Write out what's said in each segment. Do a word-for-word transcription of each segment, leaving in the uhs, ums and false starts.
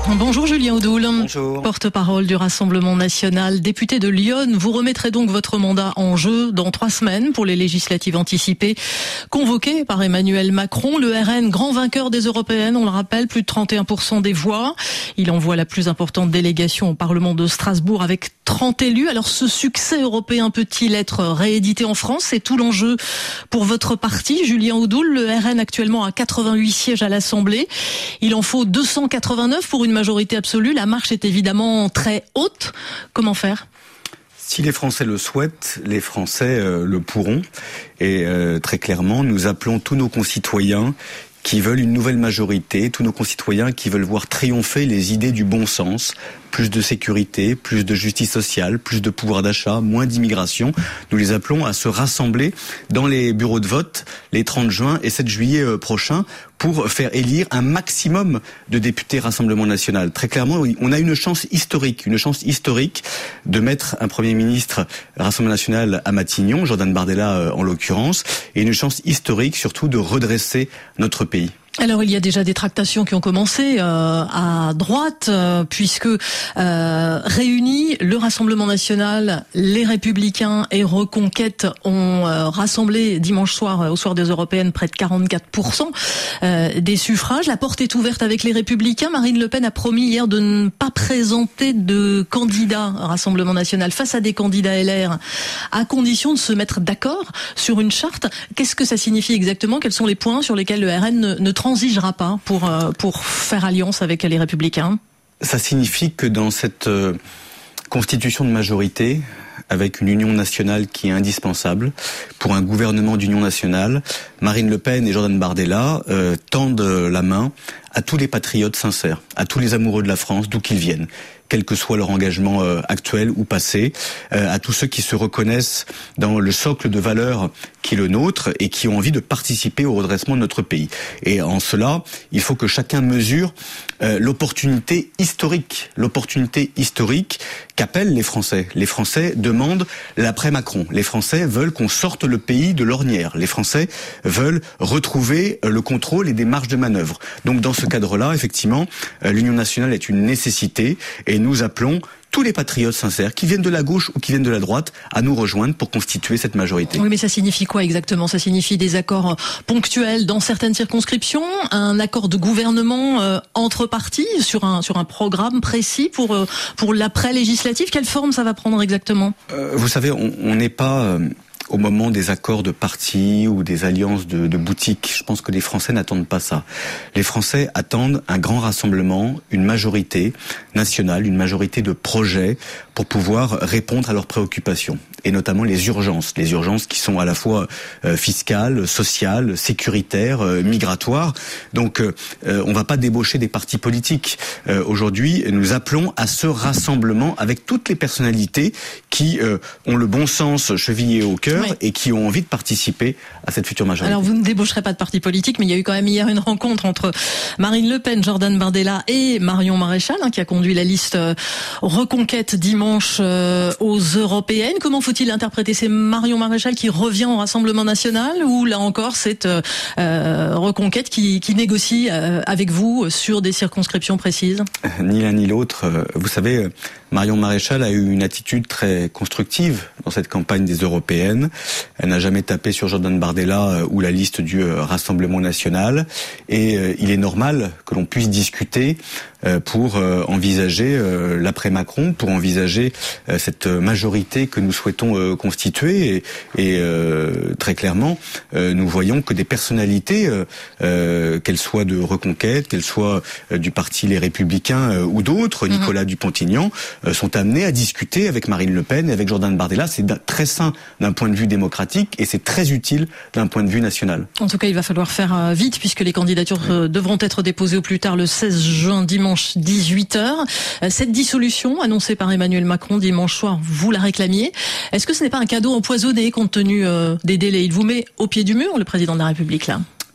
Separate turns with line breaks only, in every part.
Bonjour Julien Audoul.
Bonjour.
Porte-parole du Rassemblement National, député de Lyon. Vous remettrez donc votre mandat en jeu dans trois semaines pour les législatives anticipées convoquées par Emmanuel Macron. Le R N, grand vainqueur des européennes, on le rappelle, plus de trente et un pour cent des voix. Il envoie la plus importante délégation au Parlement de Strasbourg avec trente élus. Alors ce succès européen peut-il être réédité en France? C'est tout l'enjeu pour votre parti, Julien Audoul. Le R N actuellement a quatre-vingt-huit sièges à l'Assemblée. Il en faut deux cent quatre-vingt-neuf pour une majorité absolue. La marche est évidemment très haute. Comment faire ?
Si les Français le souhaitent, les Français euh, le pourront. Et euh, très clairement, nous appelons tous nos concitoyens qui veulent une nouvelle majorité, tous nos concitoyens qui veulent voir triompher les idées du bon sens, plus de sécurité, plus de justice sociale, plus de pouvoir d'achat, moins d'immigration. Nous les appelons à se rassembler dans les bureaux de vote les trente juin et sept juillet prochains pour faire élire un maximum de députés Rassemblement National. Très clairement, on a une chance historique, une chance historique de mettre un Premier ministre Rassemblement National à Matignon, Jordan Bardella en l'occurrence, et une chance historique surtout de redresser notre pays.
Alors il y a déjà des tractations qui ont commencé euh, à droite, euh, puisque euh, réunis, le Rassemblement National, les Républicains et Reconquête ont euh, rassemblé dimanche soir, euh, au soir des Européennes, près de quarante-quatre pour cent euh, des suffrages. La porte est ouverte avec les Républicains. Marine Le Pen a promis hier de ne pas présenter de candidat Rassemblement National face à des candidats L R, à condition de se mettre d'accord sur une charte. Qu'est-ce que ça signifie exactement? Quels sont les points sur lesquels le R N ne, ne transigera pas pour, euh, pour faire alliance avec les Républicains?
Ça signifie que dans cette euh, constitution de majorité, avec une union nationale qui est indispensable pour un gouvernement d'union nationale, Marine Le Pen et Jordan Bardella euh, tendent la main à tous les patriotes sincères, à tous les amoureux de la France, d'où qu'ils viennent, quel que soit leur engagement euh, actuel ou passé, euh, à tous ceux qui se reconnaissent dans le socle de valeurs qui est le nôtre et qui ont envie de participer au redressement de notre pays. Et en cela, il faut que chacun mesure euh, l'opportunité historique, l'opportunité historique qu'appellent les Français. Les Français demandent l'après-Macron. Les Français veulent qu'on sorte le pays de l'ornière. Les Français veulent retrouver le contrôle et des marges de manœuvre. Donc dans ce cadre-là, effectivement, euh, l'Union nationale est une nécessité et nous appelons tous les patriotes sincères, qui viennent de la gauche ou qui viennent de la droite, à nous rejoindre pour constituer cette majorité.
Oui, mais ça signifie quoi exactement? Ça signifie des accords ponctuels dans certaines circonscriptions, un accord de gouvernement euh, entre partis sur un sur un programme précis pour euh, pour l'après-législative. Quelle forme ça va prendre exactement?
euh, Vous savez, on n'est pas euh, au moment des accords de partis ou des alliances de, de boutiques. Je pense que les Français n'attendent pas ça. Les Français attendent un grand rassemblement, une majorité nationale, une majorité de projets pour pouvoir répondre à leurs préoccupations. Et notamment les urgences. Les urgences qui sont à la fois euh, fiscales, sociales, sécuritaires, euh, migratoires. Donc euh, on ne va pas débaucher des partis politiques. Euh, aujourd'hui, nous appelons à ce rassemblement avec toutes les personnalités qui euh, ont le bon sens chevillé au cœur, oui, et qui ont envie de participer à cette future majorité.
Alors vous ne débaucherez pas de parti politique, mais il y a eu quand même hier une rencontre entre Marine Le Pen, Jordan Bardella et Marion Maréchal, hein, qui a conduit la liste euh, Reconquête dimanche euh, aux Européennes. Comment faut-il interpréter? C'est Marion Maréchal qui revient au Rassemblement National, ou là encore c'est euh, euh, Reconquête qui, qui négocie euh, avec vous sur des circonscriptions précises?
Ni l'un ni l'autre. Vous savez, Marion Maréchal a eu une attitude très constructive dans cette campagne des Européennes. Elle n'a jamais tapé sur Jordan Bardella ou la liste du Rassemblement National. Et il est normal que l'on puisse discuter pour envisager l'après-Macron, pour envisager cette majorité que nous souhaitons constituer. Et, et très clairement, nous voyons que des personnalités, qu'elles soient de Reconquête, qu'elles soient du parti Les Républicains ou d'autres, Nicolas mmh. Dupont-Aignan, sont amenés à discuter avec Marine Le Pen et avec Jordan Bardella. C'est très sain d'un point de vue démocratique et c'est très utile d'un point de vue national.
En tout cas, il va falloir faire vite puisque les candidatures oui. devront être déposées au plus tard le seize juin, dimanche dix-huit heures. Cette dissolution annoncée par Emmanuel Macron dimanche soir, vous la réclamiez. Est-ce que ce n'est pas un cadeau empoisonné compte tenu des délais? Il vous met au pied du mur, le président de la République, là?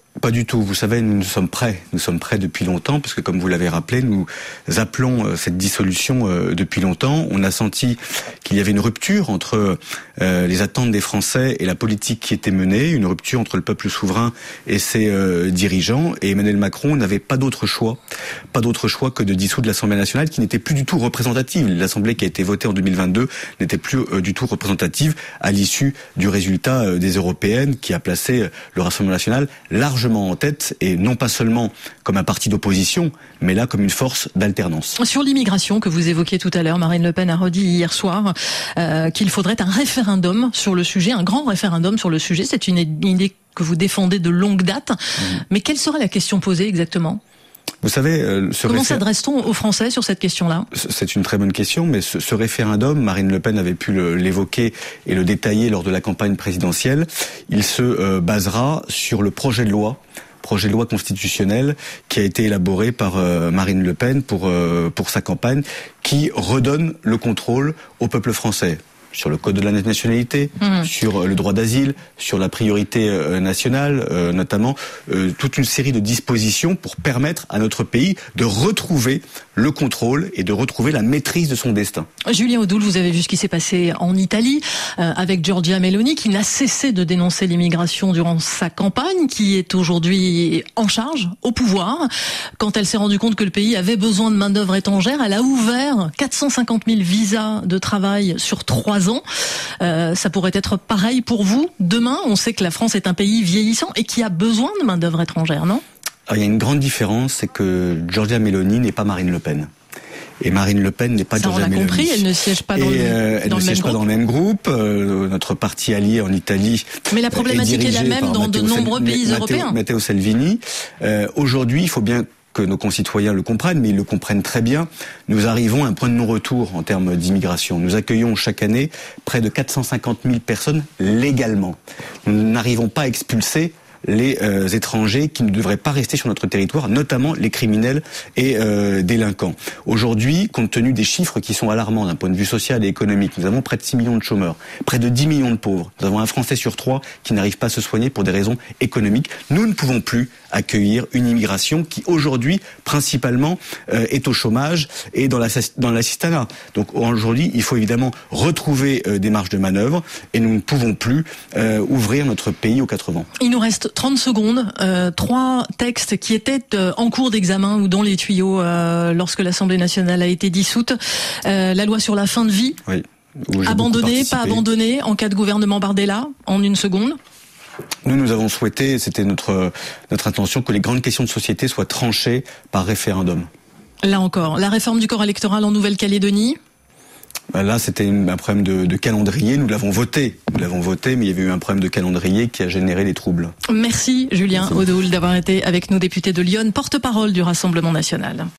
Pas du tout. Vous savez, nous, nous sommes prêts. Nous sommes prêts depuis longtemps, parce que comme vous l'avez rappelé, nous appelons cette dissolution depuis longtemps. On a senti qu'il y avait une rupture entre euh, les attentes des Français et la politique qui était menée, une rupture entre le peuple souverain et ses euh, dirigeants. Et Emmanuel Macron n'avait pas d'autre choix, pas d'autre choix que de dissoudre l'Assemblée nationale, qui n'était plus du tout représentative. L'Assemblée qui a été votée en deux mille vingt-deux n'était plus euh, du tout représentative à l'issue du résultat euh, des européennes, qui a placé euh, le Rassemblement national largement en tête, et non pas seulement comme un parti d'opposition, mais là comme une force d'alternance.
Sur l'immigration que vous évoquiez tout à l'heure, Marine Le Pen a redit hier soir euh, qu'il faudrait un référendum sur le sujet, un grand référendum sur le sujet. C'est une idée que vous défendez de longue date. Mmh. Mais quelle serait la question posée exactement ?
Vous savez, euh, ce
comment
réfé...
s'adresse-t-on aux Français sur cette question-là ?
C'est une très bonne question, mais ce, ce référendum, Marine Le Pen avait pu le, l'évoquer et le détailler lors de la campagne présidentielle. Il se euh, basera sur le projet de loi, projet de loi constitutionnel qui a été élaboré par euh, Marine Le Pen pour euh, pour sa campagne, qui redonne le contrôle au peuple français. Sur le code de la nationalité, mmh. sur le droit d'asile, sur la priorité euh, nationale, euh, notamment, euh, toute une série de dispositions pour permettre à notre pays de retrouver le contrôle et de retrouver la maîtrise de son destin.
Julien Audoul, vous avez vu ce qui s'est passé en Italie euh, avec Giorgia Meloni, qui n'a cessé de dénoncer l'immigration durant sa campagne, qui est aujourd'hui en charge, au pouvoir. Quand elle s'est rendue compte que le pays avait besoin de main-d'œuvre étrangère, elle a ouvert quatre cent cinquante mille visas de travail sur trois ans. Euh, ça pourrait être pareil pour vous demain. On sait que la France est un pays vieillissant et qui a besoin de main-d'œuvre étrangère, non ?
Alors, il y a une grande différence, c'est que Giorgia Meloni n'est pas Marine Le Pen. Et Marine Le Pen n'est pas Giorgia Meloni.
On l'a compris, elle ne siège pas dans,
et,
le,
euh, elle
dans
ne
le même
siège
groupe.
pas dans le même groupe. Euh, notre parti allié en Italie.
Mais la problématique est, est la même dans
Matteo
de nombreux
Sal-
pays
Matteo,
européens.
Matteo Salvini. Euh, aujourd'hui, il faut bien que nos concitoyens le comprennent, mais ils le comprennent très bien. Nous arrivons à un point de non-retour en termes d'immigration. Nous accueillons chaque année près de quatre cent cinquante mille personnes légalement. Nous n'arrivons pas à expulser les euh, étrangers qui ne devraient pas rester sur notre territoire, notamment les criminels et euh, délinquants. Aujourd'hui, compte tenu des chiffres qui sont alarmants d'un point de vue social et économique, nous avons près de six millions de chômeurs, près de dix millions de pauvres. Nous avons un Français sur trois qui n'arrive pas à se soigner pour des raisons économiques. Nous ne pouvons plus accueillir une immigration qui aujourd'hui, principalement, euh, est au chômage et dans, la, dans l'assistanat. Donc aujourd'hui, il faut évidemment retrouver euh, des marges de manœuvre, et nous ne pouvons plus euh, ouvrir notre pays aux quatre vents.
Il nous reste trente secondes. Euh, trois textes qui étaient euh, en cours d'examen ou dans les tuyaux euh, lorsque l'Assemblée nationale a été dissoute. Euh, la loi sur la fin de vie.
Oui.
Abandonnée, pas abandonnée en cas de gouvernement Bardella, en une seconde.
Nous, nous avons souhaité, c'était notre notre intention, que les grandes questions de société soient tranchées par référendum.
Là encore, la réforme du corps électoral en Nouvelle-Calédonie.
Là, c'était un problème de, de calendrier. Nous l'avons voté. Nous l'avons voté, mais il y avait eu un problème de calendrier qui a généré des troubles.
Merci Julien Audoul d'avoir été avec nous, député de Lyon, porte-parole du Rassemblement national.